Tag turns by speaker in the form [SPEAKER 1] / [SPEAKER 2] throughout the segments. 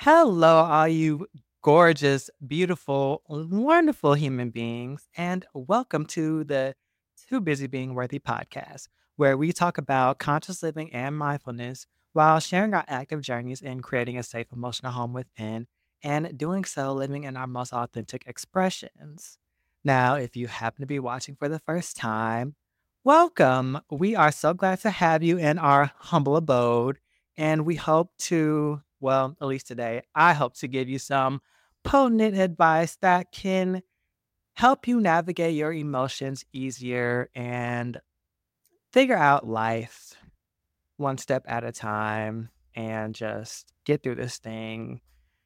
[SPEAKER 1] Hello, all you gorgeous, beautiful, wonderful human beings, and welcome to the Too Busy Being Worthy podcast, where we talk about conscious living and mindfulness while sharing our active journeys in creating a safe emotional home within, and doing so living in our most authentic expressions. Now, if you happen to be watching for the first time, welcome. We are so glad to have you in our humble abode. And we hope to, well, at least today, I hope to give you some potent advice that can help you navigate your emotions easier and figure out life one step at a time and just get through this thing,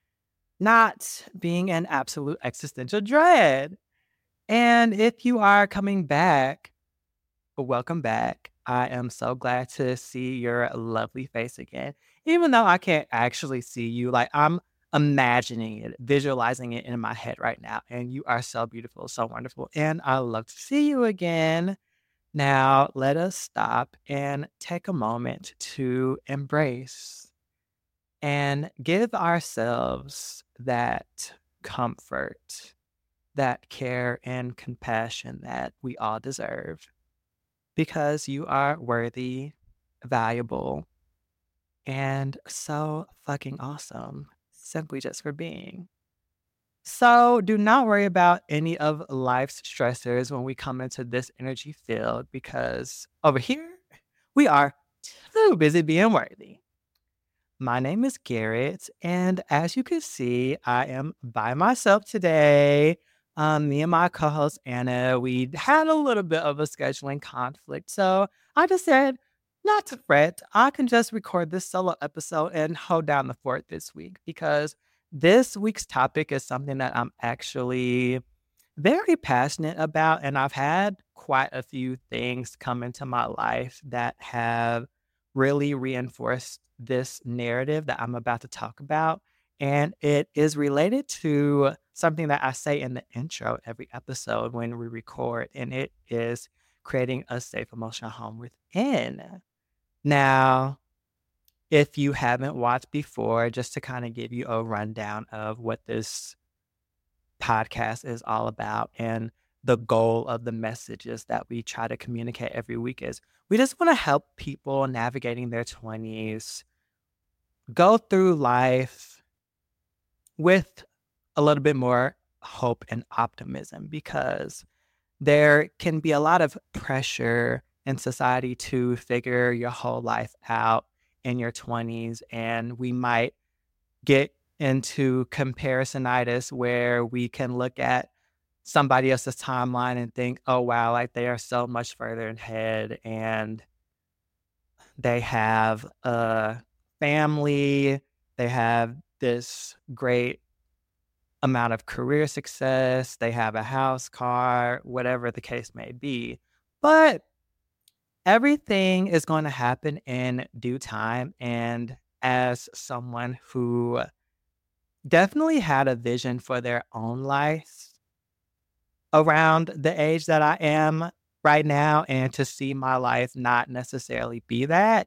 [SPEAKER 1] not being in absolute existential dread. And if you are coming back, welcome back. I am so glad to see your lovely face again. Even though I can't actually see you, like I'm imagining it, visualizing it in my head right now. And you are so beautiful, so wonderful. And I love to see you again. Now, let us stop and take a moment to embrace and give ourselves that comfort, that care and compassion that we all deserve because you are worthy, valuable, and so fucking awesome simply just for being. So, do not worry about any of life's stressors when we come into this energy field because over here, we are too busy being worthy. My name is Garrett, and as you can see, I am by myself today. Me and my co-host Anna, we had a little bit of a scheduling conflict, so I just said, not to fret. I can just record this solo episode and hold down the fort this week because this week's topic is something that I'm actually very passionate about, and I've had quite a few things come into my life that have really reinforced this narrative that I'm about to talk about. And it is related to something that I say in the intro every episode when we record, and it is creating a safe emotional home within. Now, if you haven't watched before, just to kind of give you a rundown of what this podcast is all about and the goal of the messages that we try to communicate every week is we just want to help people navigating their 20s go through life with a little bit more hope and optimism because there can be a lot of pressure in society to figure your whole life out in your 20s, and we might get into comparisonitis where we can look at somebody else's timeline and think, oh, wow, like they are so much further ahead and they have a family, they have this great amount of career success, they have a house, car, whatever the case may be. But everything is going to happen in due time. And as someone who definitely had a vision for their own life around the age that I am right now, and to see my life not necessarily be that,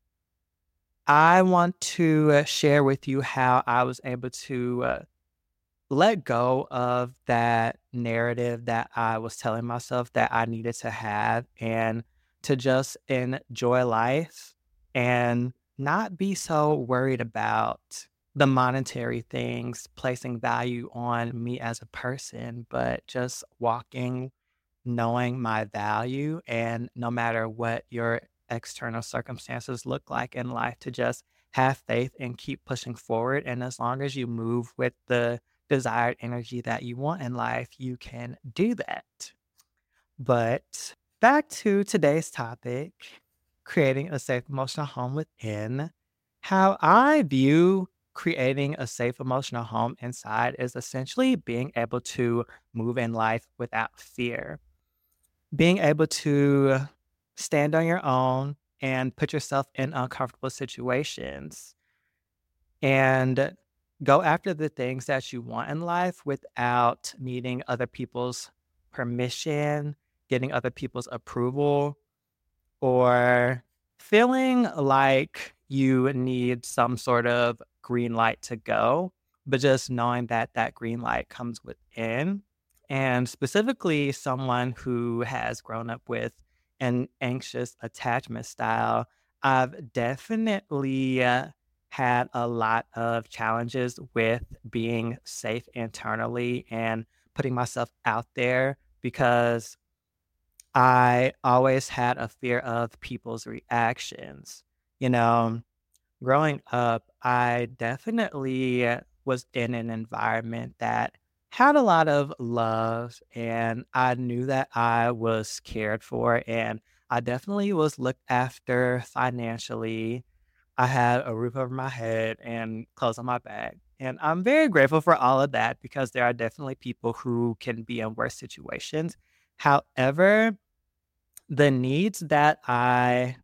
[SPEAKER 1] I want to share with you how I was able to let go of that narrative that I was telling myself that I needed to have and to just enjoy life and not be so worried about the monetary things placing value on me as a person, but just walking, knowing my value, and no matter what your external circumstances look like in life, to just have faith and keep pushing forward. And as long as you move with the desired energy that you want in life, you can do that. But back to today's topic, creating a safe emotional home within. How I view creating a safe emotional home inside is essentially being able to move in life without fear, being able to stand on your own and put yourself in uncomfortable situations and go after the things that you want in life without needing other people's permission, getting other people's approval, or feeling like you need some sort of green light to go, but just knowing that that green light comes within. And specifically, someone who has grown up with an anxious attachment style, I've definitely had a lot of challenges with being safe internally and putting myself out there because I always had a fear of people's reactions. You know, growing up, I definitely was in an environment that had a lot of love, and I knew that I was cared for, and I definitely was looked after financially. I had a roof over my head and clothes on my back. And I'm very grateful for all of that because there are definitely people who can be in worse situations. However, the needs that I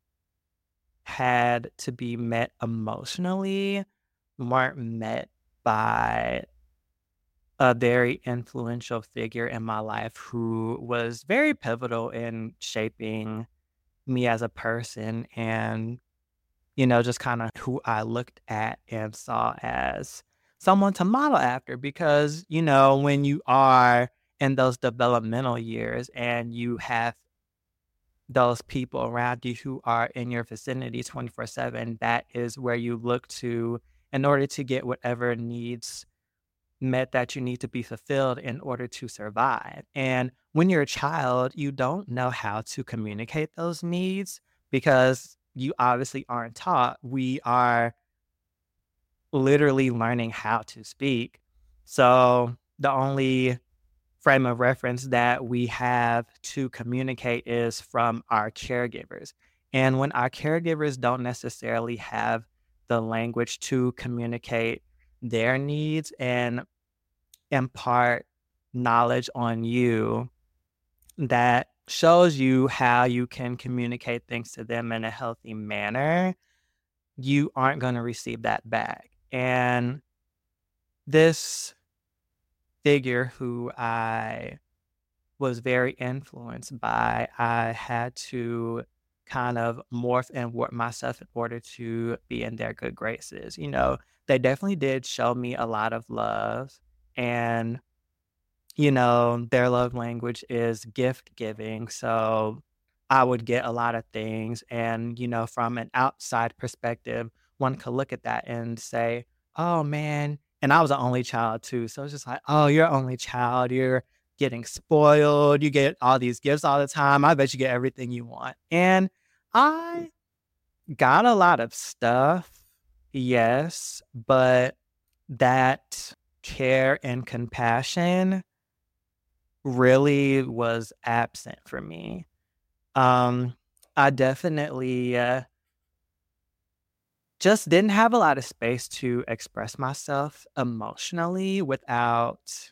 [SPEAKER 1] had to be met emotionally weren't met by a very influential figure in my life who was very pivotal in shaping me as a person and, just kind of who I looked at and saw as someone to model after. Because, when you are in those developmental years and you have those people around you who are in your vicinity 24/7, that is where you look to in order to get whatever needs met that you need to be fulfilled in order to survive. And when you're a child, you don't know how to communicate those needs because you obviously aren't taught. We are literally learning how to speak. So the only frame of reference that we have to communicate is from our caregivers. And when our caregivers don't necessarily have the language to communicate their needs and impart knowledge on you that shows you how you can communicate things to them in a healthy manner, you aren't going to receive that back. And this figure who I was very influenced by, I had to kind of morph and warp myself in order to be in their good graces. They definitely did show me a lot of love, and their love language is gift giving. So I would get a lot of things. And, from an outside perspective, one could look at that and say, oh man. And I was an only child too. So it's just like, oh, you're an only child. You're getting spoiled. You get all these gifts all the time. I bet you get everything you want. And I got a lot of stuff. Yes. But that care and compassion really was absent for me. Um, I definitely just didn't have a lot of space to express myself emotionally without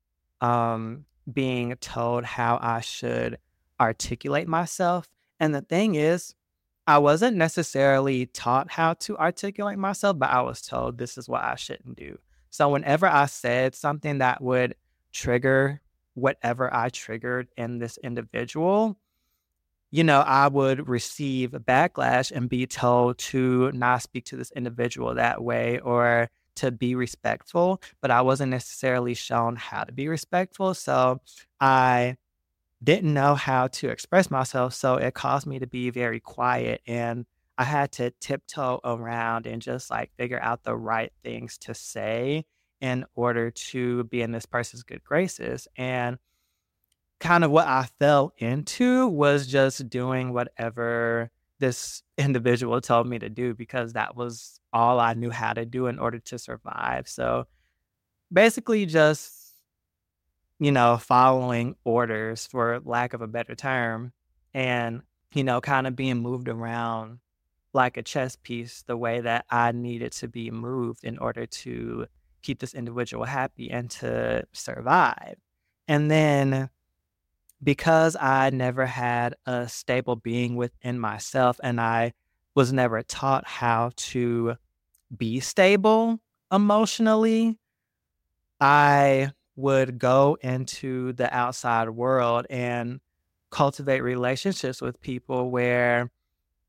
[SPEAKER 1] being told how I should articulate myself. And the thing is, I wasn't necessarily taught how to articulate myself, but I was told this is what I shouldn't do. So whenever I said something that would trigger whatever I triggered in this individual, I would receive a backlash and be told to not speak to this individual that way or to be respectful, but I wasn't necessarily shown how to be respectful. So I didn't know how to express myself. So it caused me to be very quiet, and I had to tiptoe around and just like figure out the right things to say in order to be in this person's good graces. And kind of what I fell into was just doing whatever this individual told me to do because that was all I knew how to do in order to survive. So basically just, following orders for lack of a better term and, kind of being moved around like a chess piece the way that I needed to be moved in order to keep this individual happy and to survive. And then because I never had a stable being within myself and I was never taught how to be stable emotionally, I would go into the outside world and cultivate relationships with people where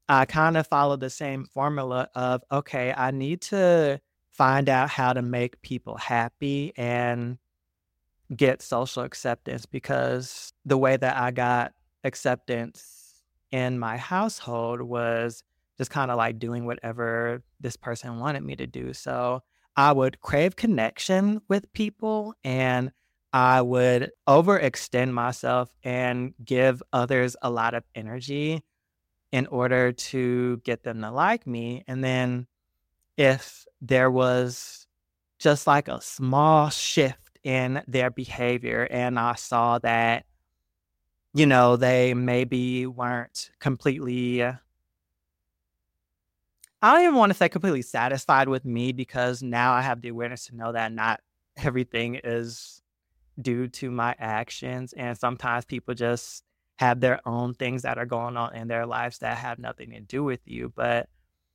[SPEAKER 1] I kind of followed the same formula of, okay, I need to find out how to make people happy and get social acceptance, because the way that I got acceptance in my household was just kind of like doing whatever this person wanted me to do. So I would crave connection with people, and I would overextend myself and give others a lot of energy in order to get them to like me. And then if there was just like a small shift in their behavior and I saw that, they maybe weren't completely, I don't even want to say completely satisfied with me, because now I have the awareness to know that not everything is due to my actions. And sometimes people just have their own things that are going on in their lives that have nothing to do with you. But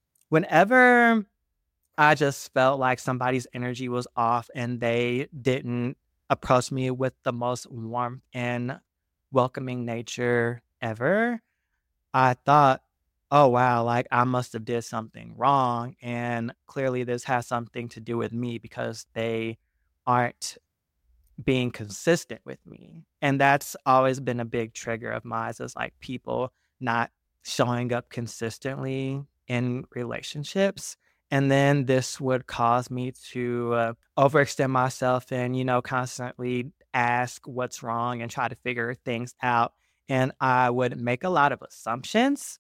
[SPEAKER 1] whenever I just felt like somebody's energy was off and they didn't approach me with the most warmth and welcoming nature ever, I thought, "Oh, wow, like, I must have did something wrong, and clearly this has something to do with me because they aren't being consistent with me." And that's always been a big trigger of mine, is like people not showing up consistently in relationships. And then this would cause me to overextend myself and, constantly ask what's wrong and try to figure things out. And I would make a lot of assumptions.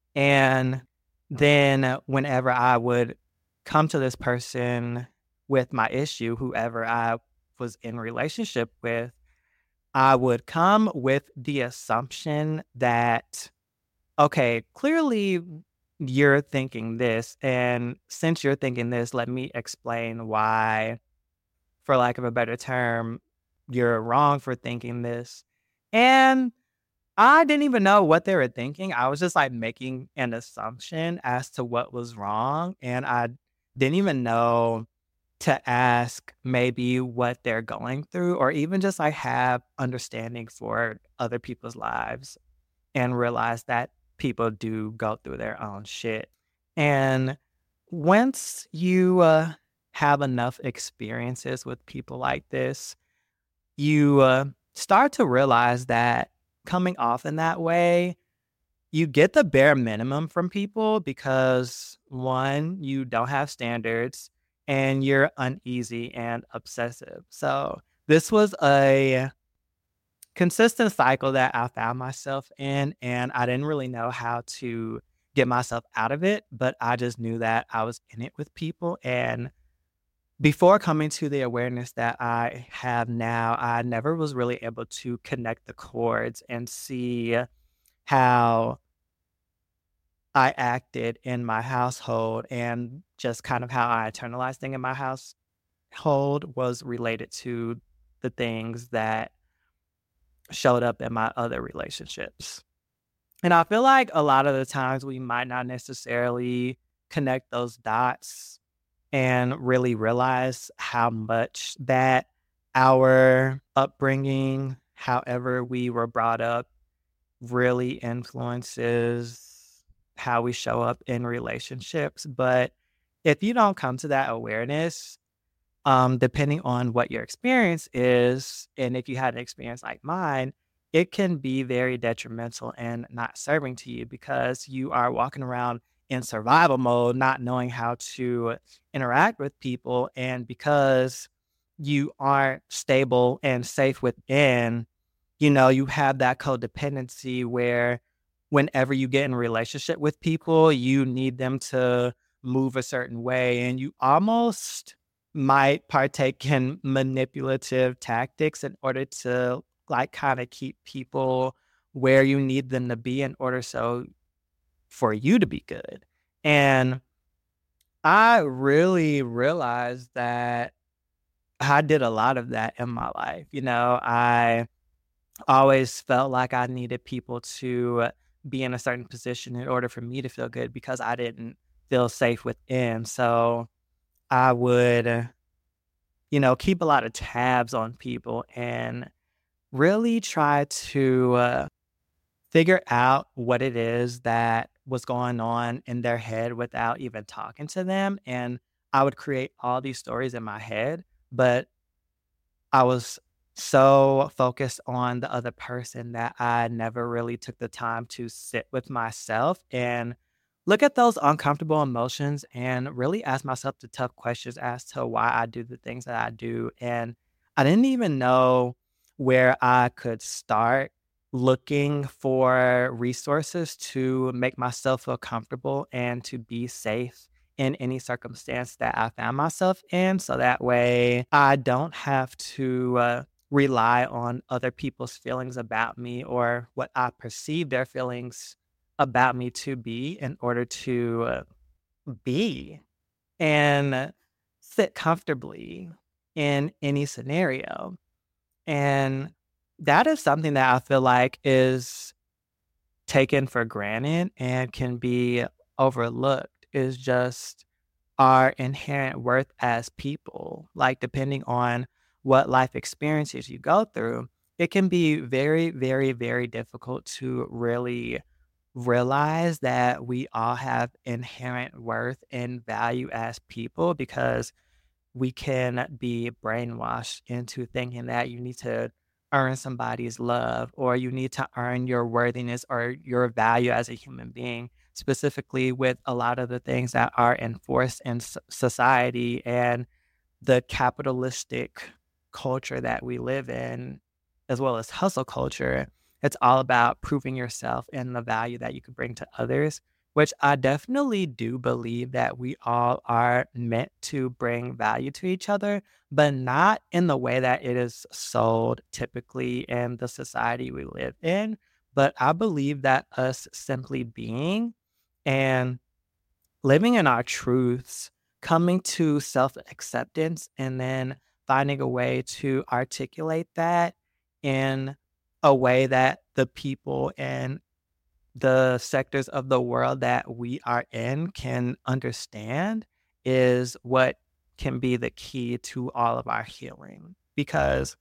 [SPEAKER 1] And then whenever I would come to this person with my issue, whoever I was in relationship with, I would come with the assumption that, okay, clearly you're thinking this. And since you're thinking this, let me explain why, for lack of a better term, you're wrong for thinking this. And I didn't even know what they were thinking. I was just like making an assumption as to what was wrong. And I didn't even know to ask maybe what they're going through, or even just like have understanding for other people's lives and realize that people do go through their own shit. And once you have enough experiences with people like this, you start to realize that coming off in that way, you get the bare minimum from people because, one, you don't have standards and you're uneasy and obsessive. So this was a consistent cycle that I found myself in, and I didn't really know how to get myself out of it, but I just knew that I was in it with people. And before coming to the awareness that I have now, I never was really able to connect the chords and see how I acted in my household, and just kind of how I internalized things in my household was related to the things that showed up in my other relationships. And I feel like a lot of the times we might not necessarily connect those dots and really realize how much that our upbringing, however we were brought up, really influences how we show up in relationships. But if you don't come to that awareness, depending on what your experience is, and if you had an experience like mine, it can be very detrimental and not serving to you, because you are walking around in survival mode, not knowing how to interact with people. And because you aren't stable and safe within, you have that codependency where whenever you get in a relationship with people, you need them to move a certain way, and you almost might partake in manipulative tactics in order to like kind of keep people where you need them to be in order so for you to be good. And I really realized that I did a lot of that in my life. I always felt like I needed people to be in a certain position in order for me to feel good, because I didn't feel safe within. So I would, keep a lot of tabs on people and really try to figure out what it is that was going on in their head without even talking to them. And I would create all these stories in my head, but I was so focused on the other person that I never really took the time to sit with myself and look at those uncomfortable emotions and really ask myself the tough questions as to why I do the things that I do. And I didn't even know where I could start looking for resources to make myself feel comfortable and to be safe in any circumstance that I found myself in. So that way I don't have to rely on other people's feelings about me or what I perceive their feelings about me to be in order to be and sit comfortably in any scenario. And that is something that I feel like is taken for granted and can be overlooked, is just our inherent worth as people. Like, depending on what life experiences you go through, it can be very, very, very difficult to really realize that we all have inherent worth and value as people, because we can be brainwashed into thinking that you need to earn somebody's love or you need to earn your worthiness or your value as a human being, specifically with a lot of the things that are enforced in society and the capitalistic culture that we live in, as well as hustle culture. It's all about proving yourself and the value that you can bring to others, which I definitely do believe that we all are meant to bring value to each other, but not in the way that it is sold typically in the society we live in. But I believe that us simply being and living in our truths, coming to self acceptance, and then finding a way to articulate that in a way that the people in the sectors of the world that we are in can understand is what can be the key to all of our healing. Because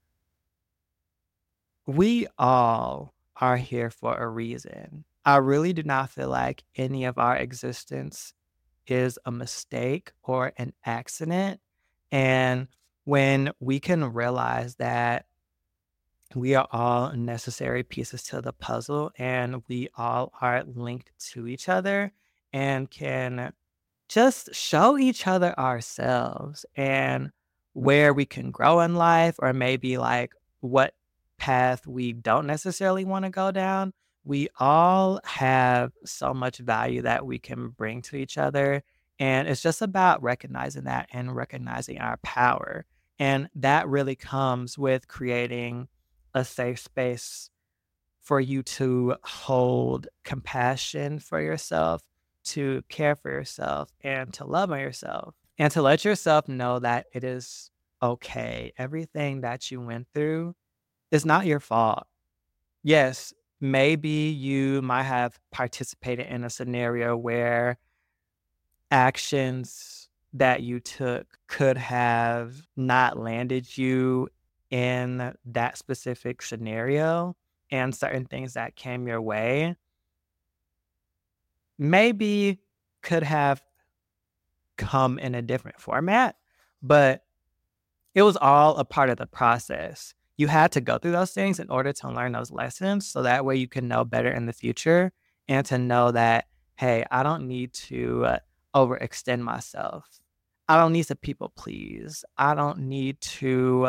[SPEAKER 1] we all are here for a reason. I really do not feel like any of our existence is a mistake or an accident. And when we can realize that we are all necessary pieces to the puzzle and we all are linked to each other and can just show each other ourselves and where we can grow in life, or maybe like what path we don't necessarily want to go down. We all have so much value that we can bring to each other. And it's just about recognizing that and recognizing our power. And that really comes with creating a safe space for you to hold compassion for yourself, to care for yourself, and to love on yourself, and to let yourself know that it is okay. Everything that you went through is not your fault. Yes, maybe you might have participated in a scenario where actions that you took could have not landed you in that specific scenario, and certain things that came your way maybe could have come in a different format, but it was all a part of the process. You had to go through those things in order to learn those lessons so that way you can know better in the future and to know that, hey, I don't need to overextend myself. I don't need to people please. I don't need to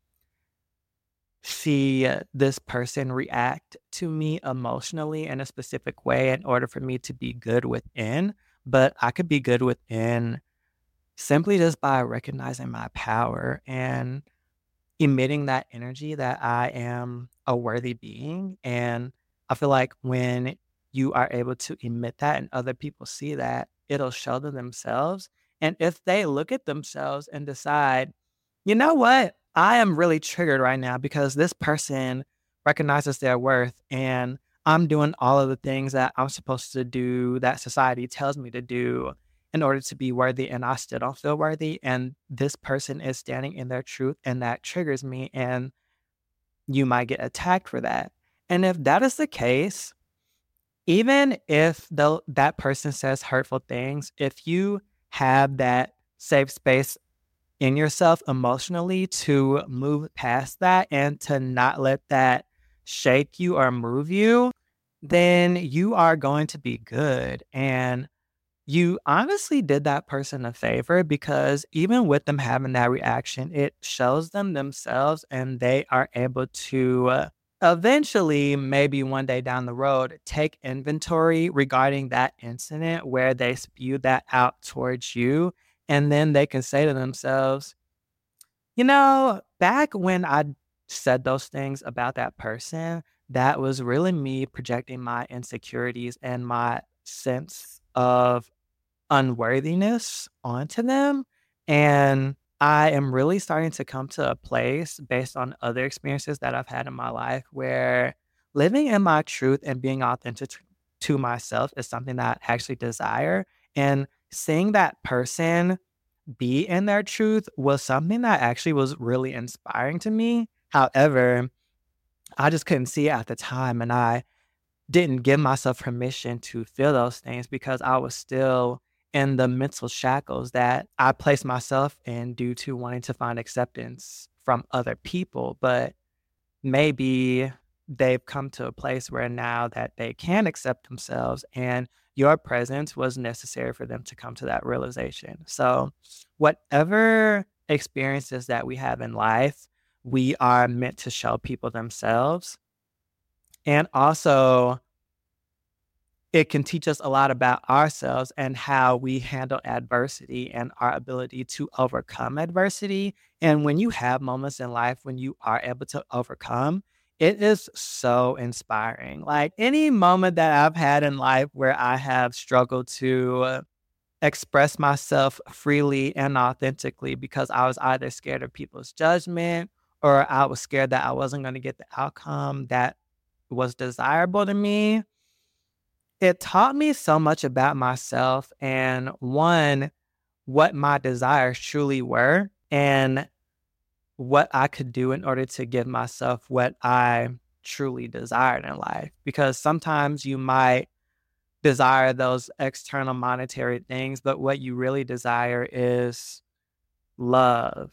[SPEAKER 1] see this person react to me emotionally in a specific way in order for me to be good within. But I could be good within simply just by recognizing my power and emitting that energy that I am a worthy being. And I feel like when you are able to emit that and other people see that, it'll show them themselves. And if they look at themselves and decide, you know what? I am really triggered right now because this person recognizes their worth and I'm doing all of the things that I'm supposed to do, that society tells me to do in order to be worthy, and I still don't feel worthy. And this person is standing in their truth and that triggers me, and you might get attacked for that. And if that is the case, even if that person says hurtful things, if you have that safe space in yourself emotionally to move past that and to not let that shake you or move you, then you are going to be good. And you honestly did that person a favor because even with them having that reaction, it shows them themselves and they are able to eventually, maybe one day down the road, take inventory regarding that incident where they spew that out towards you. And then they can say to themselves, back when I said those things about that person, that was really me projecting my insecurities and my sense of unworthiness onto them. And I am really starting to come to a place based on other experiences that I've had in my life where living in my truth and being authentic to myself is something that I actually desire. And seeing that person be in their truth was something that actually was really inspiring to me. However, I just couldn't see it at the time. And I didn't give myself permission to feel those things because I was still in the mental shackles that I placed myself in due to wanting to find acceptance from other people. But maybe they've come to a place where now that they can accept themselves and your presence was necessary for them to come to that realization. So, whatever experiences that we have in life, we are meant to show people themselves. And also, it can teach us a lot about ourselves and how we handle adversity and our ability to overcome adversity. And when you have moments in life when you are able to overcome, it is so inspiring. Like any moment that I've had in life where I have struggled to express myself freely and authentically because I was either scared of people's judgment or I was scared that I wasn't going to get the outcome that was desirable to me, it taught me so much about myself and one, what my desires truly were and what I could do in order to give myself what I truly desired in life. Because sometimes you might desire those external monetary things, but what you really desire is love,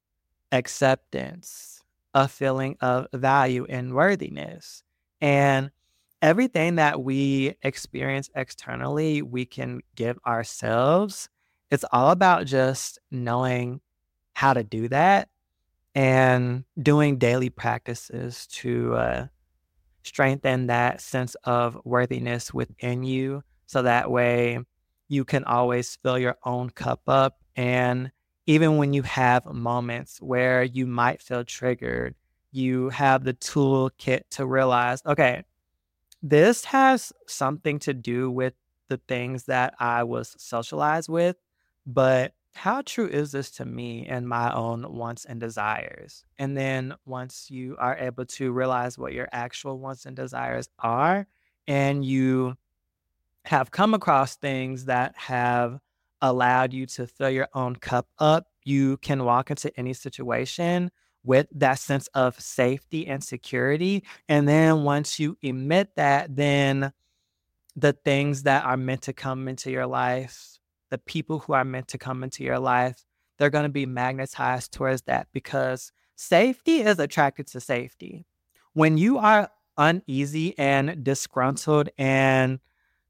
[SPEAKER 1] acceptance, a feeling of value and worthiness. And everything that we experience externally, we can give ourselves. It's all about just knowing how to do that and doing daily practices to strengthen that sense of worthiness within you. So that way you can always fill your own cup up. And even when you have moments where you might feel triggered, you have the toolkit to realize, okay, this has something to do with the things that I was socialized with, but how true is this to me and my own wants and desires? And then once you are able to realize what your actual wants and desires are, and you have come across things that have allowed you to fill your own cup up, you can walk into any situation with that sense of safety and security. And then once you emit that, then the things that are meant to come into your life, the people who are meant to come into your life, they're going to be magnetized towards that because safety is attracted to safety. When you are uneasy and disgruntled and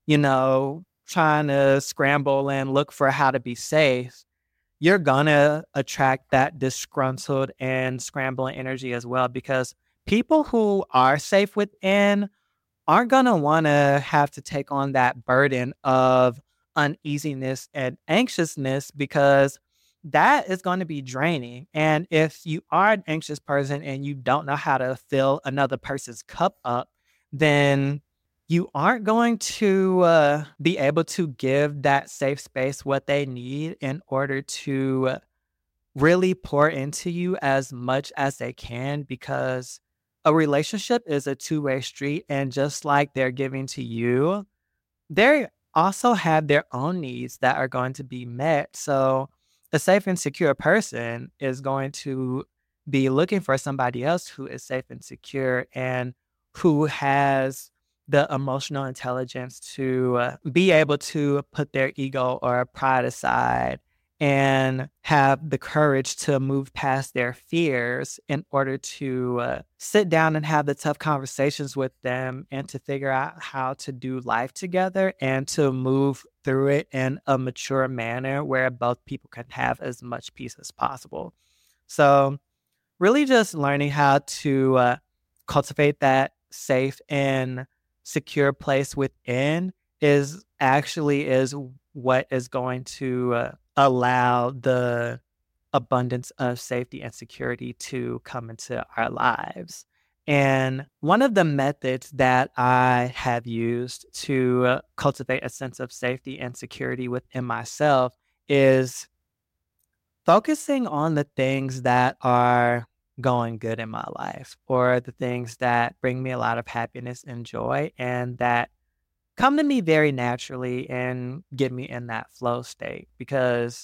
[SPEAKER 1] trying to scramble and look for how to be safe, you're gonna attract that disgruntled and scrambling energy as well because people who are safe within aren't gonna wanna have to take on that burden of uneasiness and anxiousness because that is going to be draining. And if you are an anxious person and you don't know how to fill another person's cup up, then you aren't going to be able to give that safe space what they need in order to really pour into you as much as they can because a relationship is a two-way street. And just like they're giving to you, they also have their own needs that are going to be met. So a safe and secure person is going to be looking for somebody else who is safe and secure and who has the emotional intelligence to be able to put their ego or pride aside and have the courage to move past their fears in order to sit down and have the tough conversations with them and to figure out how to do life together and to move through it in a mature manner where both people can have as much peace as possible. So, really just learning how to cultivate that safe and secure place within is what is going to allow the abundance of safety and security to come into our lives. And one of the methods that I have used to cultivate a sense of safety and security within myself is focusing on the things that are going good in my life or the things that bring me a lot of happiness and joy and that come to me very naturally and get me in that flow state. Because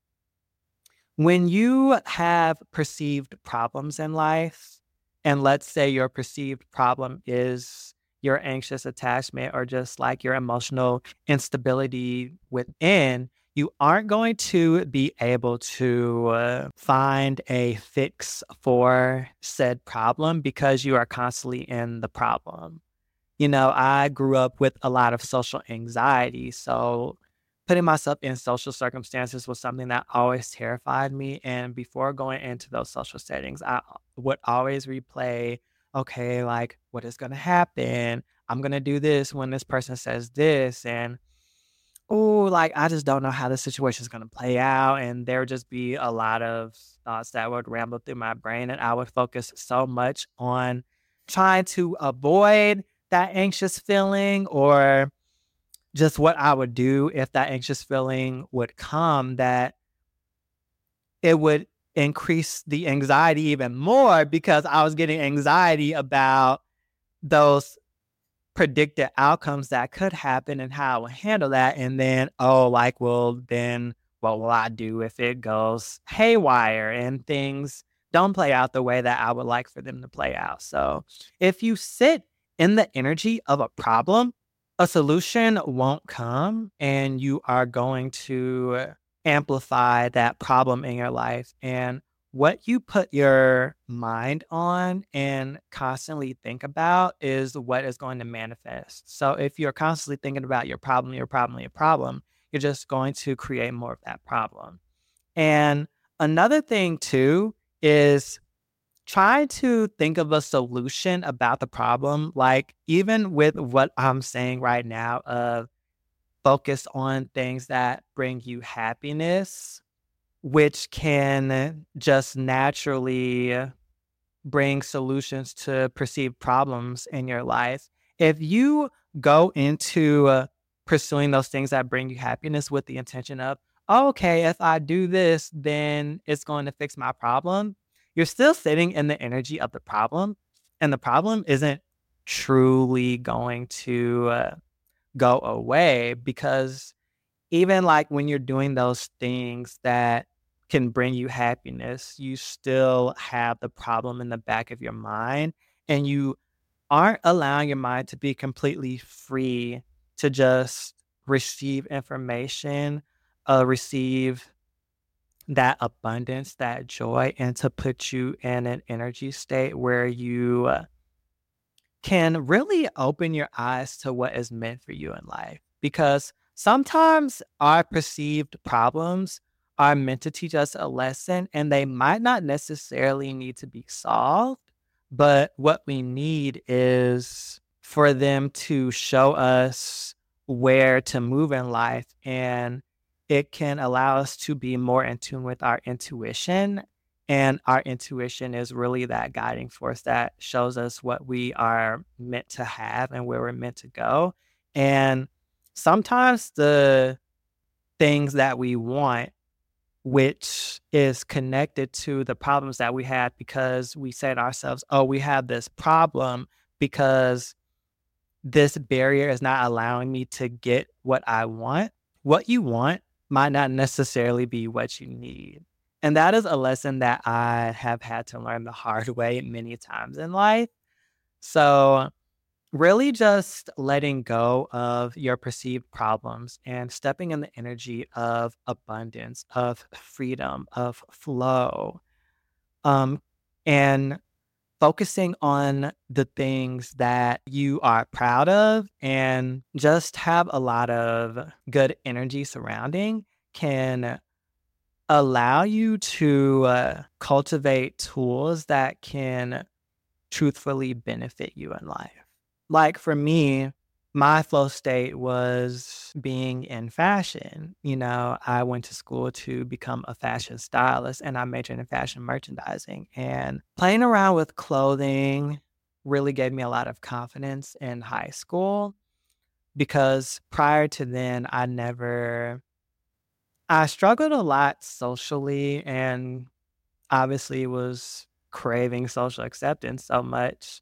[SPEAKER 1] when you have perceived problems in life, and let's say your perceived problem is your anxious attachment or just like your emotional instability within, you aren't going to be able to find a fix for said problem because you are constantly in the problem. I grew up with a lot of social anxiety, so putting myself in social circumstances was something that always terrified me. And before going into those social settings, I would always replay, okay, like what is going to happen? I'm going to do this when this person says this. And oh, like I just don't know how the situation is going to play out. And there would just be a lot of thoughts that would ramble through my brain. And I would focus so much on trying to avoid that anxious feeling or just what I would do if that anxious feeling would come, that it would increase the anxiety even more because I was getting anxiety about those predicted outcomes that could happen and how I would handle that. And then, then what will I do if it goes haywire and things don't play out the way that I would like for them to play out? So if you sit in the energy of a problem, a solution won't come and you are going to amplify that problem in your life. And what you put your mind on and constantly think about is what is going to manifest. So if you're constantly thinking about your problem, you're just going to create more of that problem. And another thing too is try to think of a solution about the problem. Like even with what I'm saying right now of focus on things that bring you happiness, which can just naturally bring solutions to perceived problems in your life. If you go into pursuing those things that bring you happiness with the intention of, oh, okay, if I do this, then it's going to fix my problem, you're still sitting in the energy of the problem. And the problem isn't truly going to go away because even like when you're doing those things that can bring you happiness, you still have the problem in the back of your mind and you aren't allowing your mind to be completely free to just receive information, receive that abundance, that joy, and to put you in an energy state where you can really open your eyes to what is meant for you in life. Because sometimes our perceived problems are meant to teach us a lesson and they might not necessarily need to be solved. But what we need is for them to show us where to move in life. And it can allow us to be more in tune with our intuition. And our intuition is really that guiding force that shows us what we are meant to have and where we're meant to go. And sometimes the things that we want, which is connected to the problems that we had because we say to ourselves, oh, we have this problem because this barrier is not allowing me to get what I want. What you want might not necessarily be what you need. And that is a lesson that I have had to learn the hard way many times in life. So really just letting go of your perceived problems and stepping in the energy of abundance, of freedom, of flow, um, and focusing on the things that you are proud of and just have a lot of good energy surrounding can allow you to cultivate tools that can truthfully benefit you in life. Like for me, my flow state was being in fashion. I went to school to become a fashion stylist and I majored in fashion merchandising. And playing around with clothing really gave me a lot of confidence in high school because prior to then, I struggled a lot socially and obviously was craving social acceptance so much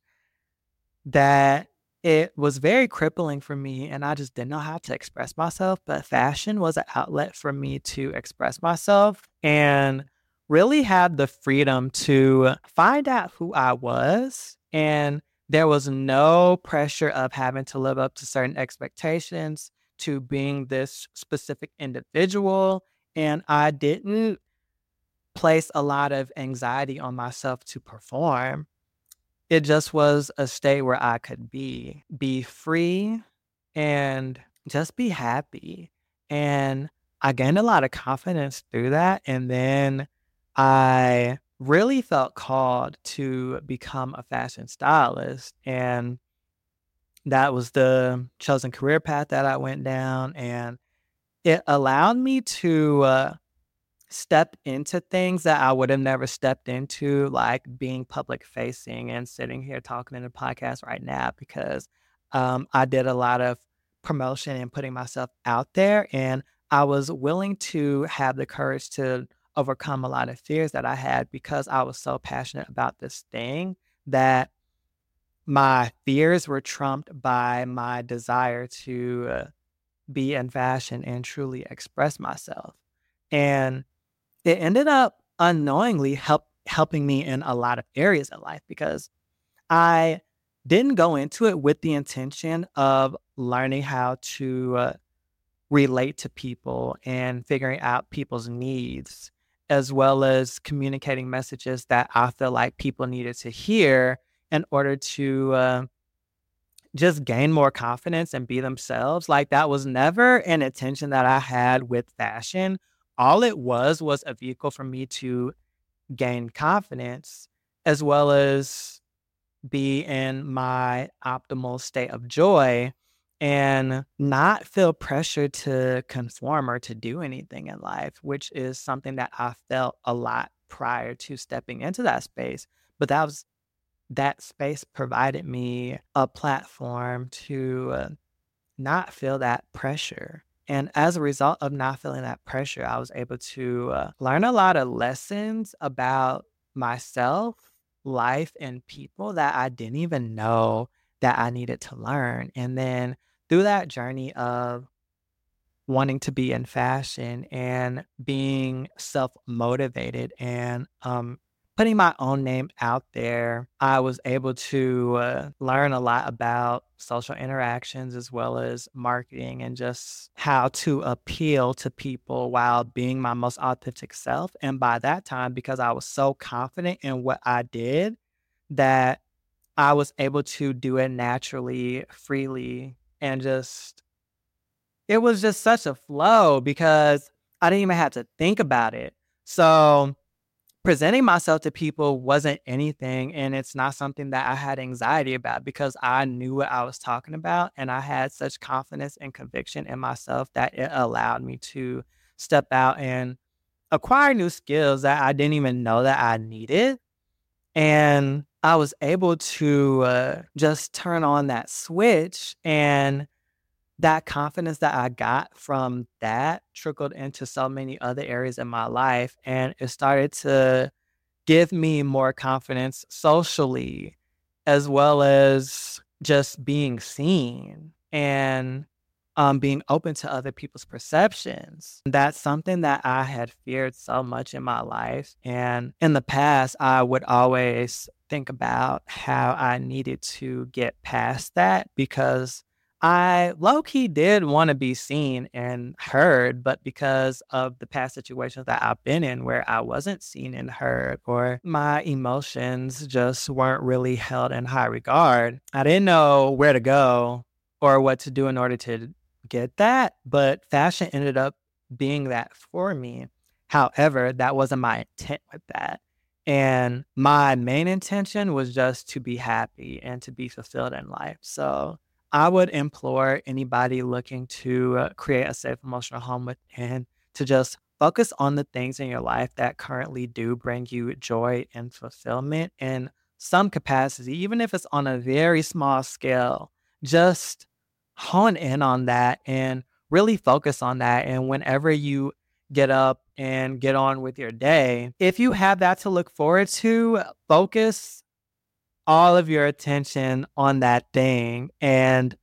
[SPEAKER 1] that it was very crippling for me, and I just didn't know how to express myself, but fashion was an outlet for me to express myself and really have the freedom to find out who I was, and there was no pressure of having to live up to certain expectations, to being this specific individual, and I didn't place a lot of anxiety on myself to perform. It just was a state where I could be free and just be happy. And I gained a lot of confidence through that. And then I really felt called to become a fashion stylist. And that was the chosen career path that I went down. And it allowed me to step into things that I would have never stepped into, like being public facing and sitting here talking in a podcast right now because I did a lot of promotion and putting myself out there. And I was willing to have the courage to overcome a lot of fears that I had because I was so passionate about this thing that my fears were trumped by my desire to be in fashion and truly express myself. And it ended up unknowingly helping me in a lot of areas in life because I didn't go into it with the intention of learning how to relate to people and figuring out people's needs, as well as communicating messages that I feel like people needed to hear in order to just gain more confidence and be themselves. Like that was never an intention that I had with fashion. All it was a vehicle for me to gain confidence as well as be in my optimal state of joy and not feel pressure to conform or to do anything in life, which is something that I felt a lot prior to stepping into that space. But that space provided me a platform to not feel that pressure. And as a result of not feeling that pressure, I was able to learn a lot of lessons about myself, life, and people that I didn't even know that I needed to learn. And then through that journey of wanting to be in fashion and being self motivated and putting my own name out there, I was able to learn a lot about social interactions as well as marketing and just how to appeal to people while being my most authentic self. And by that time, because I was so confident in what I did, that I was able to do it naturally, freely, and just it was just such a flow because I didn't even have to think about it. So presenting myself to people wasn't anything, and it's not something that I had anxiety about because I knew what I was talking about, and I had such confidence and conviction in myself that it allowed me to step out and acquire new skills that I didn't even know that I needed. And I was able to just turn on that switch, and that confidence that I got from that trickled into so many other areas in my life, and it started to give me more confidence socially, as well as just being seen and being open to other people's perceptions. That's something that I had feared so much in my life. And in the past, I would always think about how I needed to get past that because I low key did want to be seen and heard, but because of the past situations that I've been in where I wasn't seen and heard, or my emotions just weren't really held in high regard, I didn't know where to go or what to do in order to get that. But fashion ended up being that for me. However, that wasn't my intent with that. And my main intention was just to be happy and to be fulfilled in life. So I would implore anybody looking to create a safe emotional home within to just focus on the things in your life that currently do bring you joy and fulfillment in some capacity, even if it's on a very small scale. Just hone in on that and really focus on that. And whenever you get up and get on with your day, if you have that to look forward to, focus all of your attention on that thing and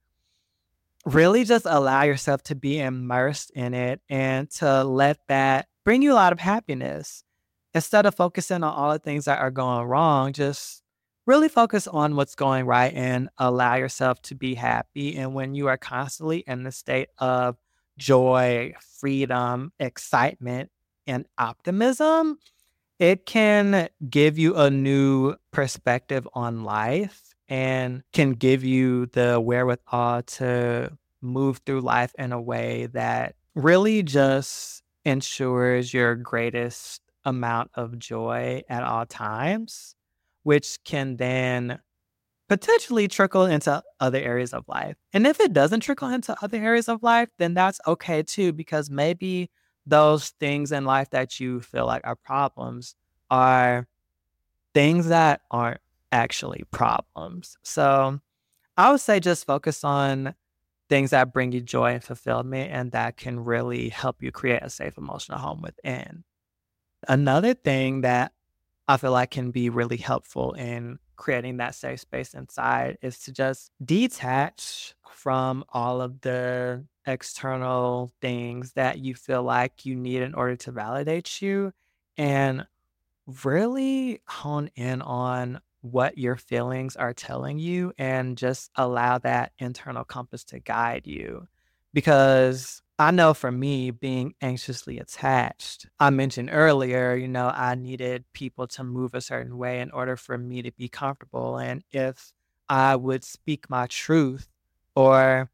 [SPEAKER 1] really just allow yourself to be immersed in it and to let that bring you a lot of happiness. Instead of focusing on all the things that are going wrong, just really focus on what's going right and allow yourself to be happy. And when you are constantly in the state of joy, freedom, excitement, and optimism, it can give you a new perspective on life and can give you the wherewithal to move through life in a way that really just ensures your greatest amount of joy at all times, which can then potentially trickle into other areas of life. And if it doesn't trickle into other areas of life, then that's okay too, because maybe those things in life that you feel like are problems are things that aren't actually problems. So I would say just focus on things that bring you joy and fulfillment and that can really help you create a safe emotional home within. Another thing that I feel like can be really helpful in creating that safe space inside is to just detach from all of the external things that you feel like you need in order to validate you and really hone in on what your feelings are telling you and just allow that internal compass to guide you. Because I know for me, being anxiously attached, I mentioned earlier, I needed people to move a certain way in order for me to be comfortable. And if I would speak my truth or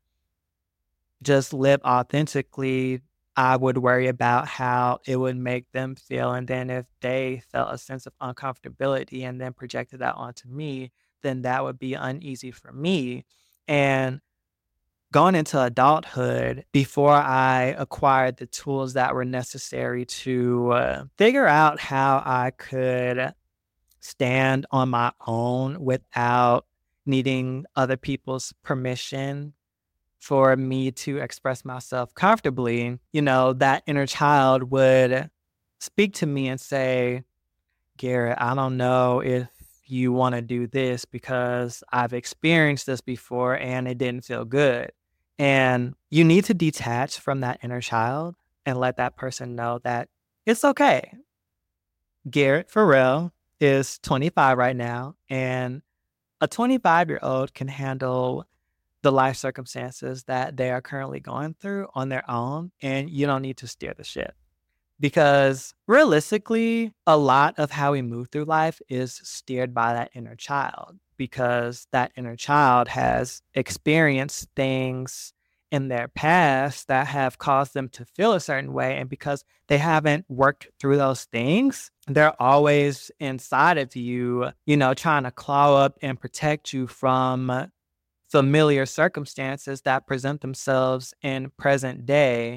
[SPEAKER 1] just live authentically, I would worry about how it would make them feel. And then if they felt a sense of uncomfortability and then projected that onto me, then that would be uneasy for me. And going into adulthood, before I acquired the tools that were necessary to figure out how I could stand on my own without needing other people's permission for me to express myself comfortably, that inner child would speak to me and say, Garrett, I don't know if you want to do this because I've experienced this before and it didn't feel good. And you need to detach from that inner child and let that person know that it's okay. Garrett Farrell is 25 right now, and a 25-year-old can handle the life circumstances that they are currently going through on their own, and you don't need to steer the ship. Because realistically, a lot of how we move through life is steered by that inner child, because that inner child has experienced things in their past that have caused them to feel a certain way. And because they haven't worked through those things, they're always inside of you, trying to claw up and protect you from familiar circumstances that present themselves in present day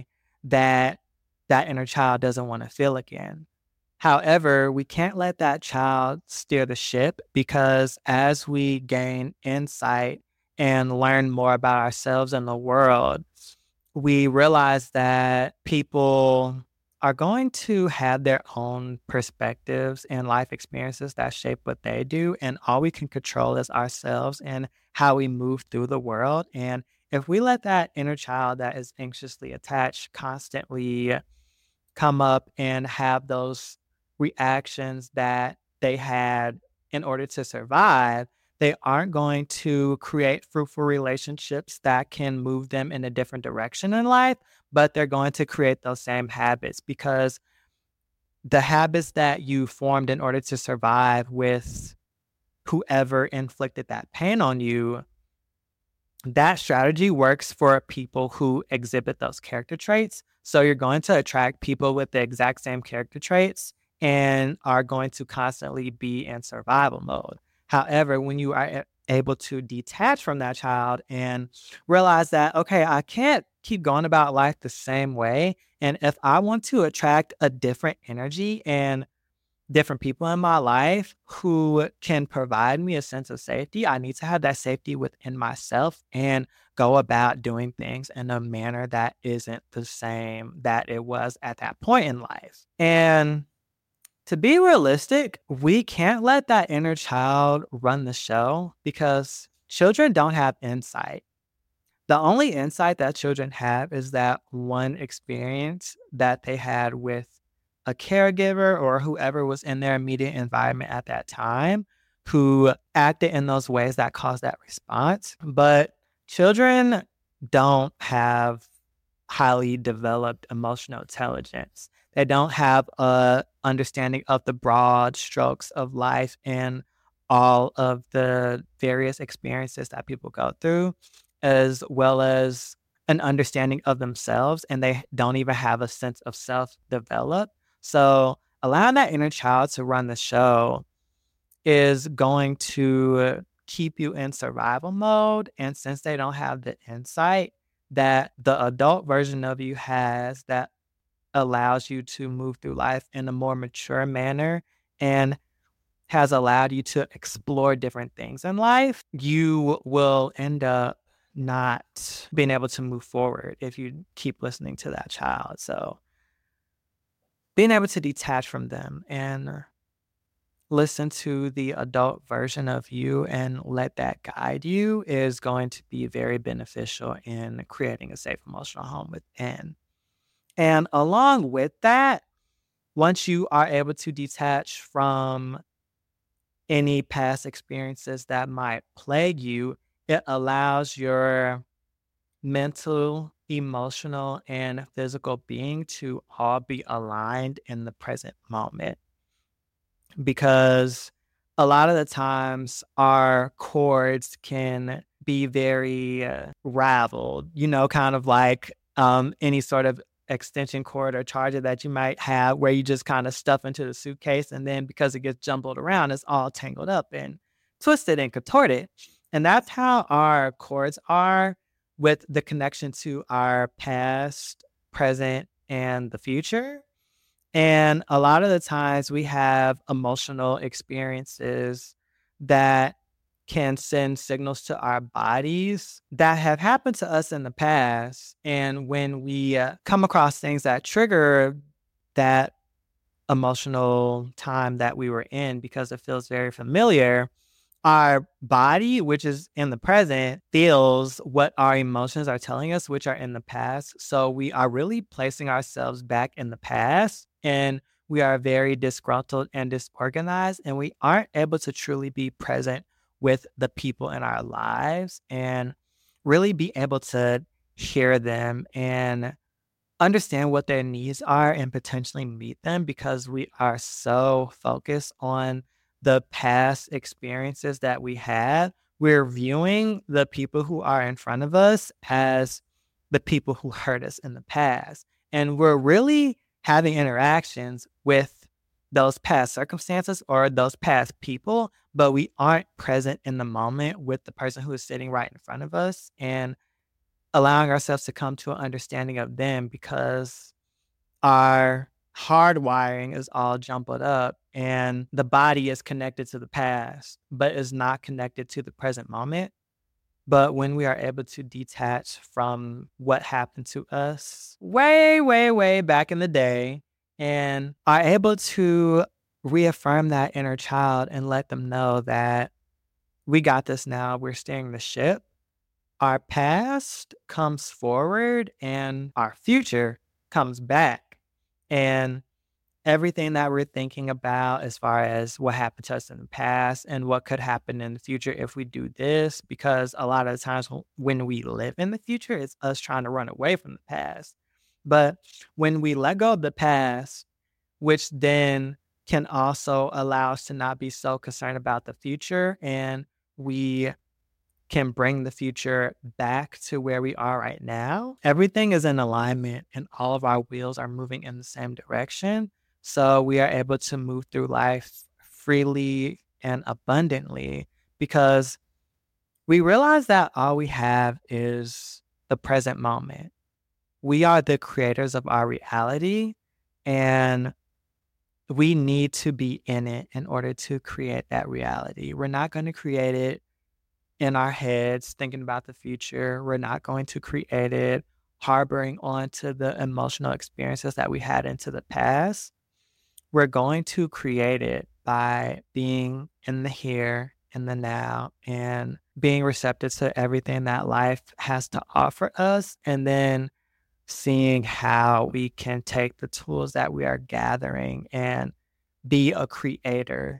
[SPEAKER 1] that inner child doesn't want to feel again. However, we can't let that child steer the ship, because as we gain insight and learn more about ourselves and the world, we realize that people are going to have their own perspectives and life experiences that shape what they do. And all we can control is ourselves and how we move through the world. And if we let that inner child that is anxiously attached constantly come up and have those reactions that they had in order to survive, they aren't going to create fruitful relationships that can move them in a different direction in life, but they're going to create those same habits because the habits that you formed in order to survive with whoever inflicted that pain on you, that strategy works for people who exhibit those character traits. So you're going to attract people with the exact same character traits and are going to constantly be in survival mode. However, when you are able to detach from that child and realize that, okay, I can't keep going about life the same way. And if I want to attract a different energy and different people in my life who can provide me a sense of safety, I need to have that safety within myself and go about doing things in a manner that isn't the same that it was at that point in life. And to be realistic, we can't let that inner child run the show because children don't have insight. The only insight that children have is that one experience that they had with a caregiver or whoever was in their immediate environment at that time who acted in those ways that caused that response. But children don't have highly developed emotional intelligence. They don't have a understanding of the broad strokes of life and all of the various experiences that people go through, as well as an understanding of themselves, and they don't even have a sense of self developed. So allowing that inner child to run the show is going to keep you in survival mode. And since they don't have the insight that the adult version of you has that allows you to move through life in a more mature manner and has allowed you to explore different things in life, you will end up not being able to move forward if you keep listening to that child. So being able to detach from them and listen to the adult version of you and let that guide you is going to be very beneficial in creating a safe emotional home within. And along with that, once you are able to detach from any past experiences that might plague you, it allows your mental, emotional, and physical being to all be aligned in the present moment. Because a lot of the times our cords can be very raveled, kind of like any sort of extension cord or charger that you might have where you just kind of stuff into the suitcase. And then because it gets jumbled around, it's all tangled up and twisted and contorted. And that's how our cords are with the connection to our past, present, and the future. And a lot of the times we have emotional experiences that can send signals to our bodies that have happened to us in the past. And when we come across things that trigger that emotional time that we were in because it feels very familiar, our body, which is in the present, feels what our emotions are telling us, which are in the past. So we are really placing ourselves back in the past and we are very disgruntled and disorganized and we aren't able to truly be present with the people in our lives and really be able to hear them and understand what their needs are and potentially meet them because we are so focused on the past experiences that we had. We're viewing the people who are in front of us as the people who hurt us in the past. And we're really having interactions with those past circumstances or those past people, but we aren't present in the moment with the person who is sitting right in front of us and allowing ourselves to come to an understanding of them because our hardwiring is all jumbled up and the body is connected to the past, but is not connected to the present moment. But when we are able to detach from what happened to us way, way, way back in the day and are able to reaffirm that inner child and let them know that we got this now, we're steering the ship. Our past comes forward and our future comes back. And everything that we're thinking about as far as what happened to us in the past and what could happen in the future if we do this, because a lot of the times when we live in the future, it's us trying to run away from the past. But when we let go of the past, which then can also allow us to not be so concerned about the future, and we can bring the future back to where we are right now, everything is in alignment and all of our wheels are moving in the same direction. So we are able to move through life freely and abundantly because we realize that all we have is the present moment. We are the creators of our reality, and we need to be in it in order to create that reality. We're not going to create it in our heads thinking about the future. We're not going to create it harboring onto the emotional experiences that we had into the past. We're going to create it by being in the here, in the now, and being receptive to everything that life has to offer us, and then seeing how we can take the tools that we are gathering and be a creator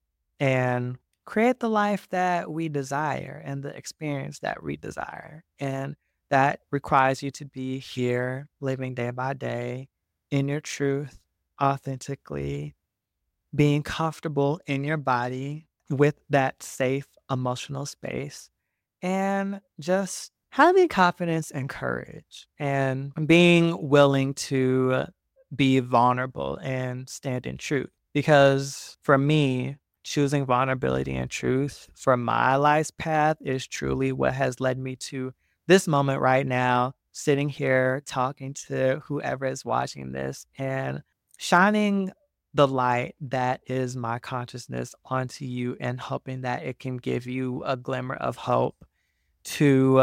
[SPEAKER 1] and create the life that we desire and the experience that we desire. And that requires you to be here, living day by day in your truth, authentically, being comfortable in your body with that safe emotional space, and just having confidence and courage and being willing to be vulnerable and stand in truth. Because for me, choosing vulnerability and truth for my life's path is truly what has led me to this moment right now, sitting here talking to whoever is watching this and shining the light that is my consciousness onto you and hoping that it can give you a glimmer of hope to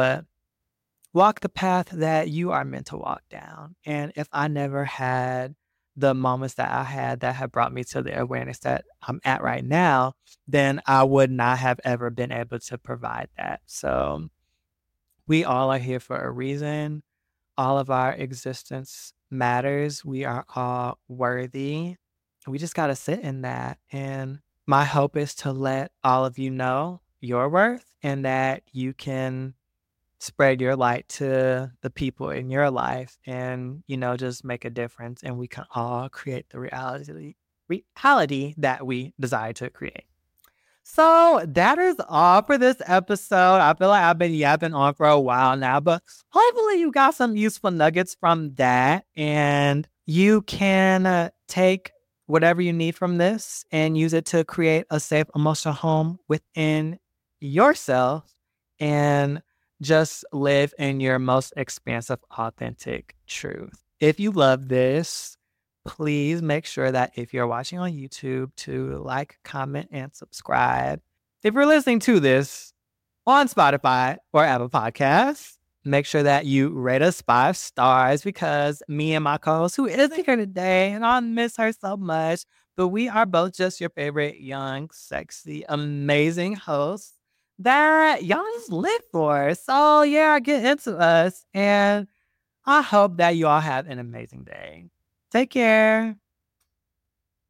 [SPEAKER 1] walk the path that you are meant to walk down. And if I never had the moments that I had that have brought me to the awareness that I'm at right now, then I would not have ever been able to provide that. So we all are here for a reason. All of our existence matters. We are all worthy. We just got to sit in that. And my hope is to let all of you know your worth and that you can spread your light to the people in your life and, just make a difference. And we can all create the reality that we desire to create. So that is all for this episode. I feel like I've been yapping on for a while now, but hopefully you got some useful nuggets from that and you can take whatever you need from this and use it to create a safe emotional home within yourself and just live in your most expansive, authentic truth. If you love this, please make sure that if you're watching on YouTube to like, comment, and subscribe. If you're listening to this on Spotify or Apple Podcasts, make sure that you rate us 5 stars because me and my co-host, who isn't here today, and I miss her so much, but we are both just your favorite young, sexy, amazing hosts that y'all just live for. So yeah, get into us. And I hope that you all have an amazing day. Take care.